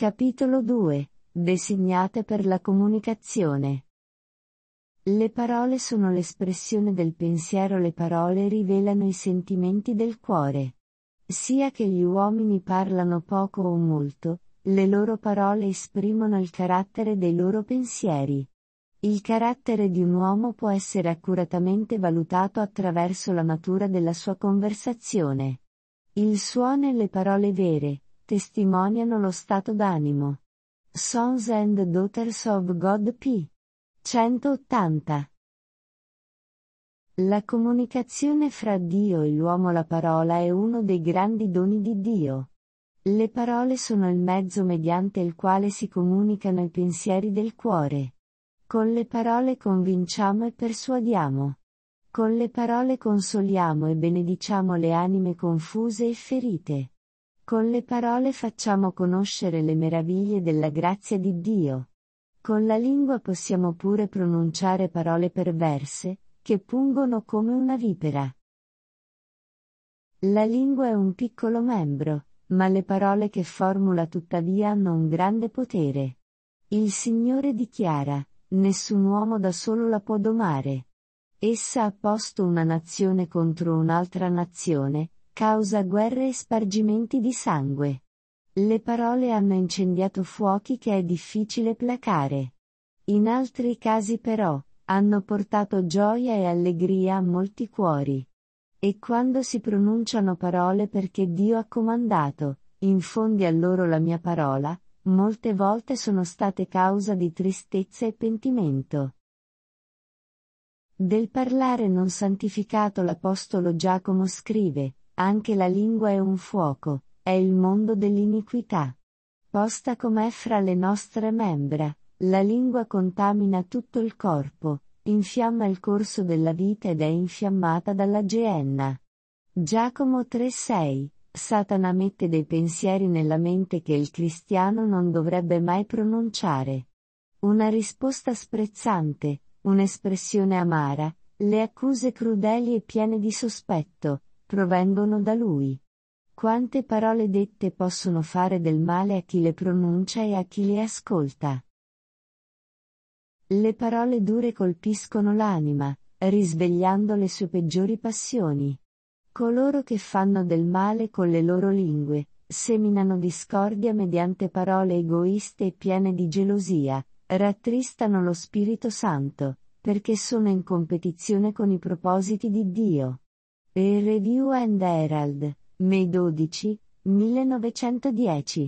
Capitolo 2. Designate per la comunicazione. Le parole sono l'espressione del pensiero. Le parole rivelano i sentimenti del cuore. Sia che gli uomini parlano poco o molto, le loro parole esprimono il carattere dei loro pensieri. Il carattere di un uomo può essere accuratamente valutato attraverso la natura della sua conversazione. Il suono e le parole vere testimoniano lo stato d'animo. Sons and Daughters of God p. 180. La comunicazione fra Dio e l'uomo. La parola è uno dei grandi doni di Dio. Le parole sono il mezzo mediante il quale si comunicano i pensieri del cuore. Con le parole convinciamo e persuadiamo. Con le parole consoliamo e benediciamo le anime confuse e ferite. Con le parole facciamo conoscere le meraviglie della grazia di Dio. Con la lingua possiamo pure pronunciare parole perverse, che pungono come una vipera. La lingua è un piccolo membro, ma le parole che formula tuttavia hanno un grande potere. Il Signore dichiara: nessun uomo da solo la può domare. Essa ha posto una nazione contro un'altra nazione, causa guerre e spargimenti di sangue. Le parole hanno incendiato fuochi che è difficile placare. In altri casi però, hanno portato gioia e allegria a molti cuori. E quando si pronunciano parole perché Dio ha comandato, infondi a loro la mia parola, molte volte sono state causa di tristezza e pentimento. Del parlare non santificato l'Apostolo Giacomo scrive: anche la lingua è un fuoco, è il mondo dell'iniquità. Posta com'è fra le nostre membra, la lingua contamina tutto il corpo, infiamma il corso della vita ed è infiammata dalla geenna. Giacomo 3,6. Satana mette dei pensieri nella mente che il cristiano non dovrebbe mai pronunciare. Una risposta sprezzante, un'espressione amara, le accuse crudeli e piene di sospetto, provengono da lui. Quante parole dette possono fare del male a chi le pronuncia e a chi le ascolta. Le parole dure colpiscono l'anima, risvegliando le sue peggiori passioni. Coloro che fanno del male con le loro lingue, seminano discordia mediante parole egoiste e piene di gelosia, rattristano lo Spirito Santo, perché sono in competizione con i propositi di Dio. Review and Herald, May 12, 1910.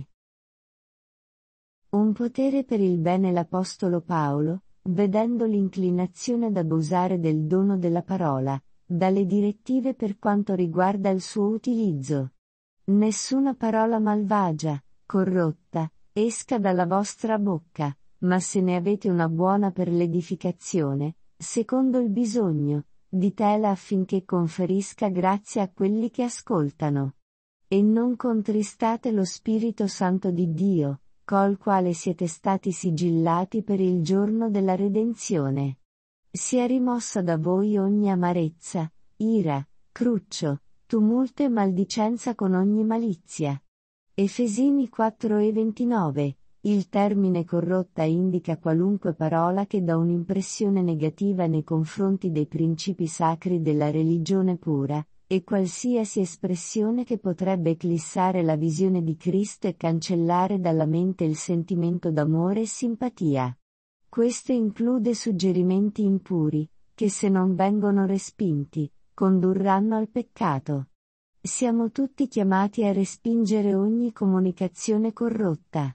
Un potere per il bene. L'Apostolo Paolo, vedendo l'inclinazione ad abusare del dono della parola, dà le direttive per quanto riguarda il suo utilizzo. Nessuna parola malvagia, corrotta, esca dalla vostra bocca, ma se ne avete una buona per l'edificazione, secondo il bisogno, ditela affinché conferisca grazia a quelli che ascoltano. E non contristate lo Spirito Santo di Dio, col quale siete stati sigillati per il giorno della redenzione. Sia rimossa da voi ogni amarezza, ira, cruccio, tumulto e maldicenza con ogni malizia. Efesini 4:29. Il termine corrotta indica qualunque parola che dà un'impressione negativa nei confronti dei principi sacri della religione pura, e qualsiasi espressione che potrebbe eclissare la visione di Cristo e cancellare dalla mente il sentimento d'amore e simpatia. Questo include suggerimenti impuri, che se non vengono respinti, condurranno al peccato. Siamo tutti chiamati a respingere ogni comunicazione corrotta.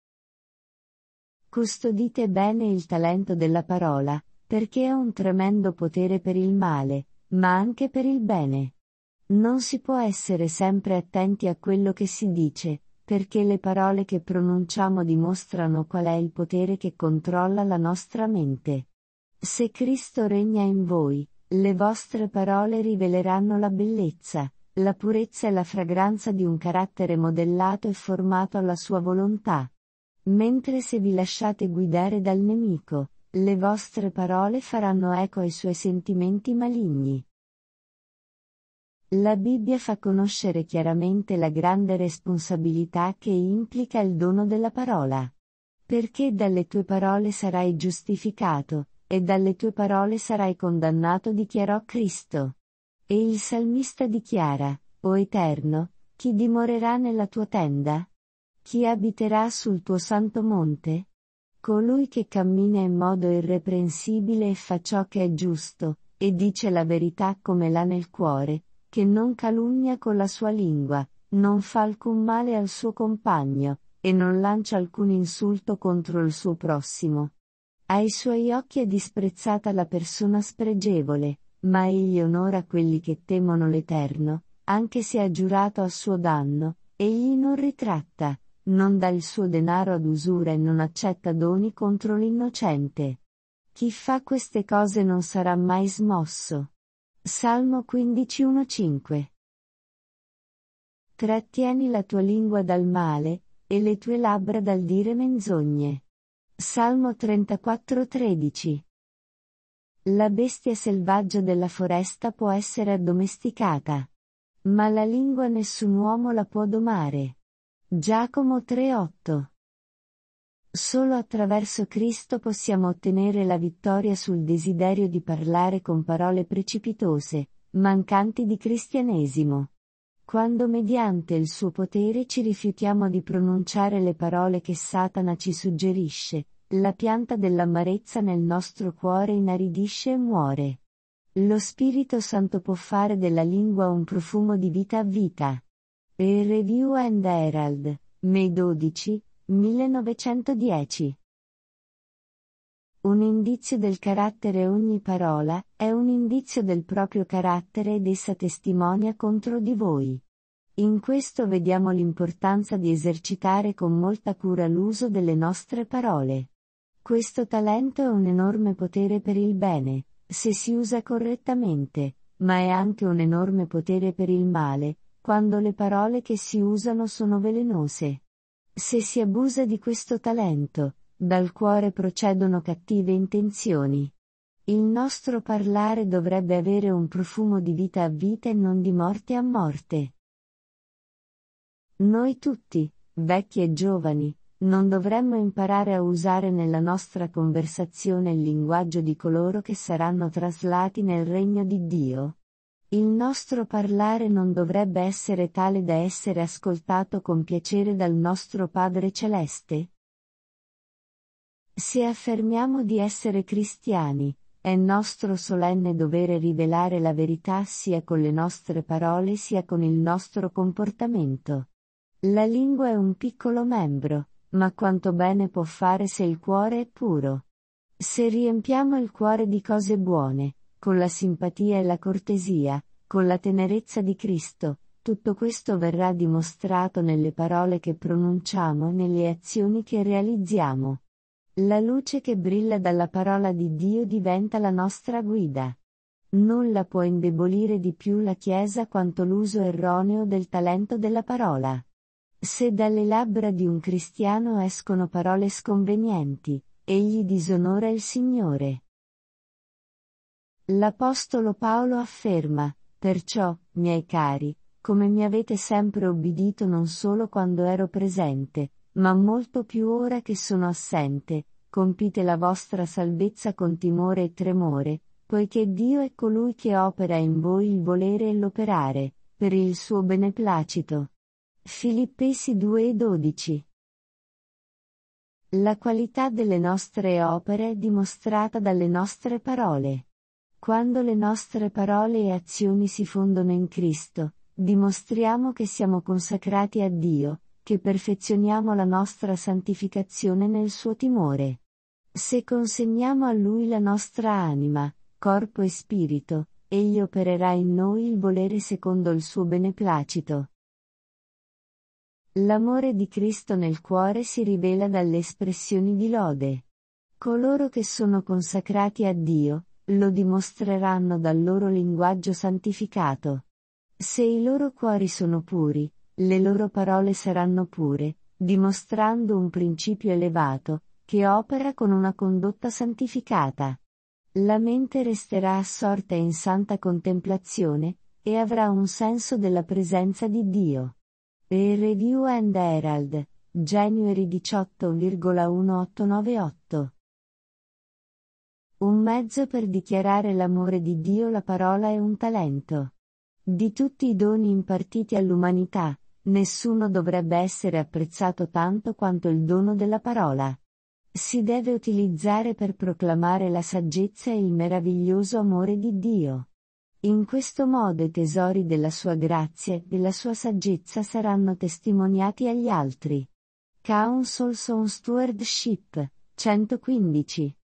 Custodite bene il talento della parola, perché ha un tremendo potere per il male, ma anche per il bene. Non si può essere sempre attenti a quello che si dice, perché le parole che pronunciamo dimostrano qual è il potere che controlla la nostra mente. Se Cristo regna in voi, le vostre parole riveleranno la bellezza, la purezza e la fragranza di un carattere modellato e formato alla sua volontà. Mentre se vi lasciate guidare dal nemico, le vostre parole faranno eco ai suoi sentimenti maligni. La Bibbia fa conoscere chiaramente la grande responsabilità che implica il dono della parola. Perché dalle tue parole sarai giustificato, e dalle tue parole sarai condannato, dichiarò Cristo. E il salmista dichiara: O Eterno, chi dimorerà nella tua tenda? Chi abiterà sul tuo santo monte? Colui che cammina in modo irreprensibile e fa ciò che è giusto, e dice la verità come l'ha nel cuore, che non calunnia con la sua lingua, non fa alcun male al suo compagno, e non lancia alcun insulto contro il suo prossimo. Ai suoi occhi è disprezzata la persona spregevole, ma egli onora quelli che temono l'Eterno, anche se ha giurato a suo danno, egli non ritratta, non dà il suo denaro ad usura e non accetta doni contro l'innocente. Chi fa queste cose non sarà mai smosso. Salmo 15:1-5. Trattieni la tua lingua dal male, e le tue labbra dal dire menzogne. Salmo 34:13. La bestia selvaggia della foresta può essere addomesticata, ma la lingua nessun uomo la può domare. Giacomo 3:8. Solo attraverso Cristo possiamo ottenere la vittoria sul desiderio di parlare con parole precipitose, mancanti di cristianesimo. Quando mediante il suo potere ci rifiutiamo di pronunciare le parole che Satana ci suggerisce, la pianta dell'amarezza nel nostro cuore inaridisce e muore. Lo Spirito Santo può fare della lingua un profumo di vita a vita. Il Review and Herald, May 12, 1910. Un indizio del carattere. Ogni parola è un indizio del proprio carattere ed essa testimonia contro di voi. In questo vediamo l'importanza di esercitare con molta cura l'uso delle nostre parole. Questo talento è un enorme potere per il bene, se si usa correttamente, ma è anche un enorme potere per il male, quando le parole che si usano sono velenose. Se si abusa di questo talento, dal cuore procedono cattive intenzioni. Il nostro parlare dovrebbe avere un profumo di vita a vita e non di morte a morte. Noi tutti, vecchi e giovani, non dovremmo imparare a usare nella nostra conversazione il linguaggio di coloro che saranno traslati nel regno di Dio? Il nostro parlare non dovrebbe essere tale da essere ascoltato con piacere dal nostro Padre Celeste? Se affermiamo di essere cristiani, è nostro solenne dovere rivelare la verità sia con le nostre parole sia con il nostro comportamento. La lingua è un piccolo membro, ma quanto bene può fare se il cuore è puro. Se riempiamo il cuore di cose buone, con la simpatia e la cortesia, con la tenerezza di Cristo, tutto questo verrà dimostrato nelle parole che pronunciamo e nelle azioni che realizziamo. La luce che brilla dalla parola di Dio diventa la nostra guida. Nulla può indebolire di più la Chiesa quanto l'uso erroneo del talento della parola. Se dalle labbra di un cristiano escono parole sconvenienti, egli disonora il Signore. L'Apostolo Paolo afferma: perciò, miei cari, come mi avete sempre obbedito non solo quando ero presente, ma molto più ora che sono assente, compite la vostra salvezza con timore e tremore, poiché Dio è colui che opera in voi il volere e l'operare, per il suo beneplacito. Filippesi 2:12. La qualità delle nostre opere è dimostrata dalle nostre parole. Quando le nostre parole e azioni si fondono in Cristo, dimostriamo che siamo consacrati a Dio, che perfezioniamo la nostra santificazione nel suo timore. Se consegniamo a Lui la nostra anima, corpo e spirito, Egli opererà in noi il volere secondo il suo beneplacito. L'amore di Cristo nel cuore si rivela dalle espressioni di lode. Coloro che sono consacrati a Dio, lo dimostreranno dal loro linguaggio santificato. Se i loro cuori sono puri, le loro parole saranno pure, dimostrando un principio elevato, che opera con una condotta santificata. La mente resterà assorta in santa contemplazione, e avrà un senso della presenza di Dio. E Review and Herald, January 18,1898. Un mezzo per dichiarare l'amore di Dio. La parola è un talento. Di tutti i doni impartiti all'umanità, nessuno dovrebbe essere apprezzato tanto quanto il dono della parola. Si deve utilizzare per proclamare la saggezza e il meraviglioso amore di Dio. In questo modo i tesori della sua grazia e della sua saggezza saranno testimoniati agli altri. Counsels on Stewardship, 115.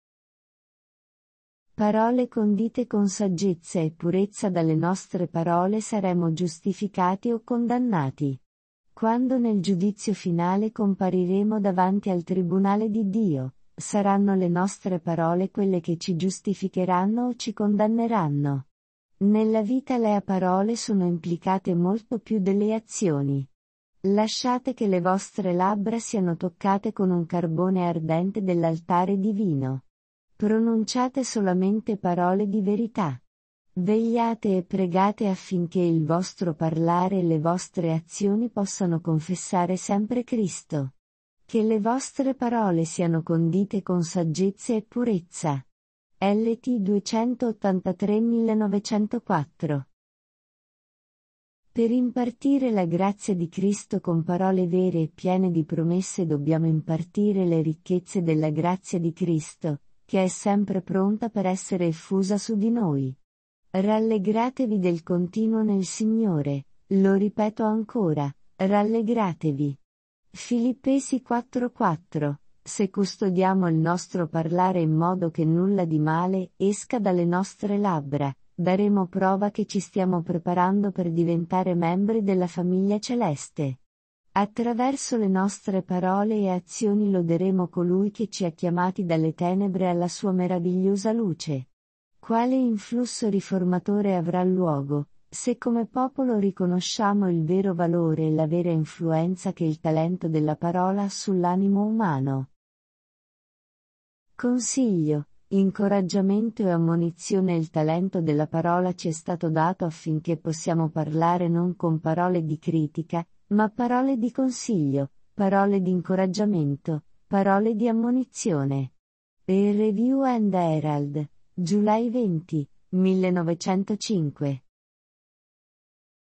Parole condite con saggezza e purezza. Dalle nostre parole saremo giustificati o condannati. Quando nel giudizio finale compariremo davanti al tribunale di Dio, saranno le nostre parole quelle che ci giustificheranno o ci condanneranno. Nella vita le parole sono implicate molto più delle azioni. Lasciate che le vostre labbra siano toccate con un carbone ardente dell'altare divino. Pronunciate solamente parole di verità. Vegliate e pregate affinché il vostro parlare e le vostre azioni possano confessare sempre Cristo. Che le vostre parole siano condite con saggezza e purezza. LT 283-1904. Per impartire la grazia di Cristo con parole vere e piene di promesse dobbiamo impartire le ricchezze della grazia di Cristo, che è sempre pronta per essere effusa su di noi. Rallegratevi del continuo nel Signore, lo ripeto ancora, rallegratevi. Filippesi 4:4. Se custodiamo il nostro parlare in modo che nulla di male esca dalle nostre labbra, daremo prova che ci stiamo preparando per diventare membri della famiglia celeste. Attraverso le nostre parole e azioni loderemo colui che ci ha chiamati dalle tenebre alla sua meravigliosa luce. Quale influsso riformatore avrà luogo, se come popolo riconosciamo il vero valore e la vera influenza che il talento della parola ha sull'animo umano. Consiglio, incoraggiamento e ammonizione. Il talento della parola ci è stato dato affinché possiamo parlare non con parole di critica, ma parole di consiglio, parole di incoraggiamento, parole di ammonizione. E Review and Herald, July 20, 1905.